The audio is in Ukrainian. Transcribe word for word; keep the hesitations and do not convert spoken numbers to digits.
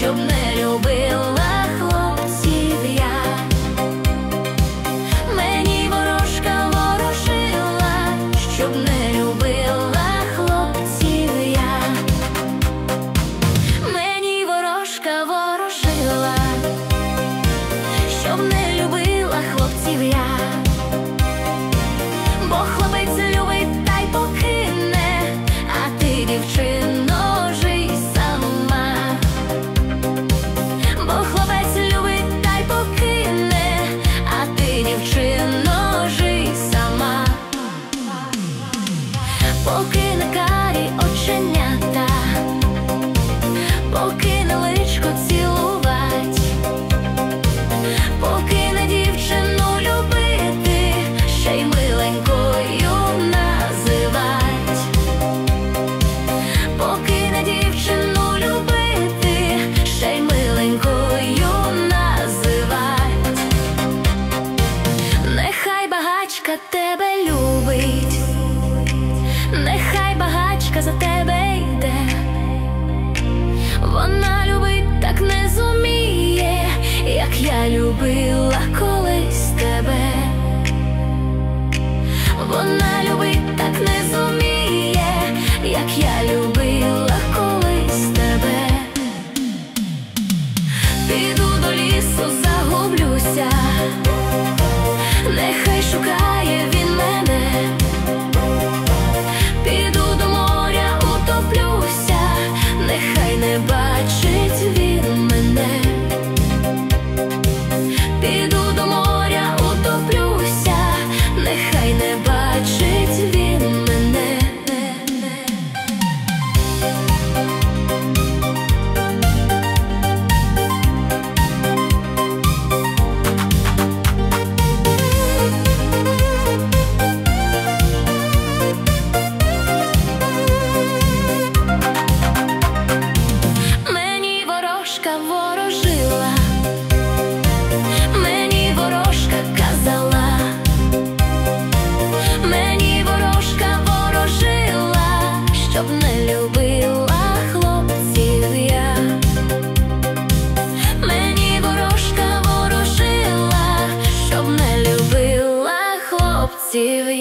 щоб не любила хлопців я. Мені ворожка ворожила, щоб не любила хлопців я. Мені ворожка ворожила, щоб не любила хлопців я. Бо хлопець любить та й покине, а ти, дівчино, жий сама. Бо хлопець любить та й покине, а ти, дівчино, жий сама. Покине карі оченята, покине личко цілувать, покине дівчину любити, ще й миленькою називать. Покине дівчину любити, ще й миленькою називать. Нехай багачка тебе любить, нехай багачка за тебе йде. Вона любить так не зуміє, як я любила колись тебе. Вона любить так не зуміє, як я любила колись тебе. Піду до лісу, загублюся, нехай шукає він мене. Піду до моря, утоплюся, нехай не бачить він мене. Піду до моря, утоплюся, нехай не бачить він мене. Мені ворожка ворожила, мені ворожка казала, мені ворожка ворожила, щоб не любила хлопців я. Мені ворожка ворожила, щоб не любила хлопців я.